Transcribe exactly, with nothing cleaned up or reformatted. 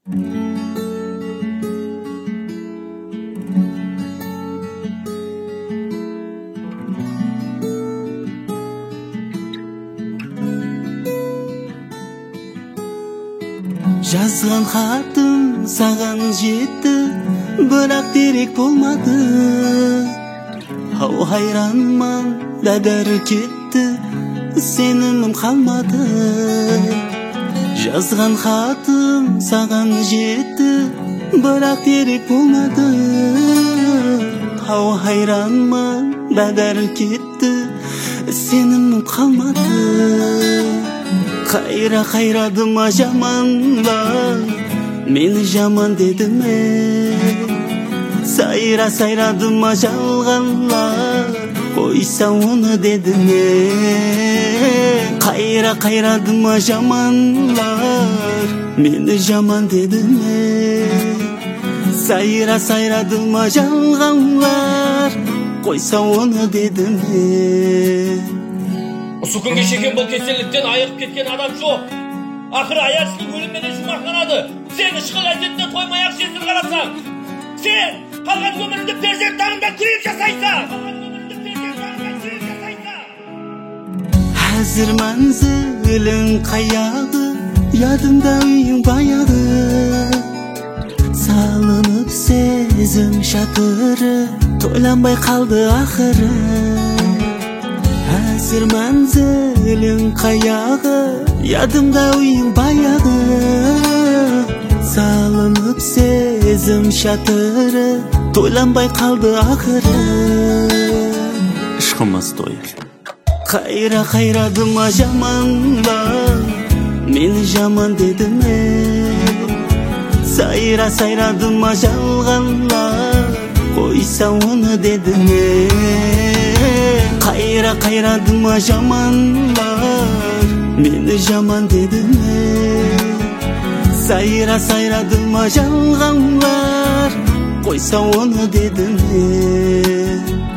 Жазган хатым саган жетти, бирок терек болмады. Ау хайранман, дадар кетти, сенімім қалмады. Жазган хатым саган жетти, бирок терек болмады. Ау хайранман, дадар кетти, сенімім қалмады. Кайра кайрадыма жаманлар, мени жаман дедиме. Сайра сайрадыма жалганлар, койса оны дедиме. Кайра кайрадыма жаманлар, мени жаман дедиме. Сайра сайрадыма жалганлар, койса оны дедиме. Осы күнге шейін бұл кеселіктен айығып кеткен адам жоқ. Ақыры аяшының өлімменен жұмақтанады. Сен ішқыл әдетіне тоймай-ақ жесір қарасаң. Сен қалған өміріңді перзент тағында күреп жасайсың. Әзір манзилің қаяғы, ядымда үйің баяғы. Салынып сезім шатыры, тойланбай қалды ақыры. Әзір манзилің қаяғы, ядымда үйің баяғы. Салынып сезім шатыры, тойланбай қалды ақыры. Ішқымыз той. Кайра кайрадыма жаманлар, мени жаман дедиме. Сайра сайрадыма жалганлар, койса оны дедиме. Кайра кайрадыма жаманлар, мени жаман дедиме. Сайра сайрадыма жалганлар, койса оны дедиме.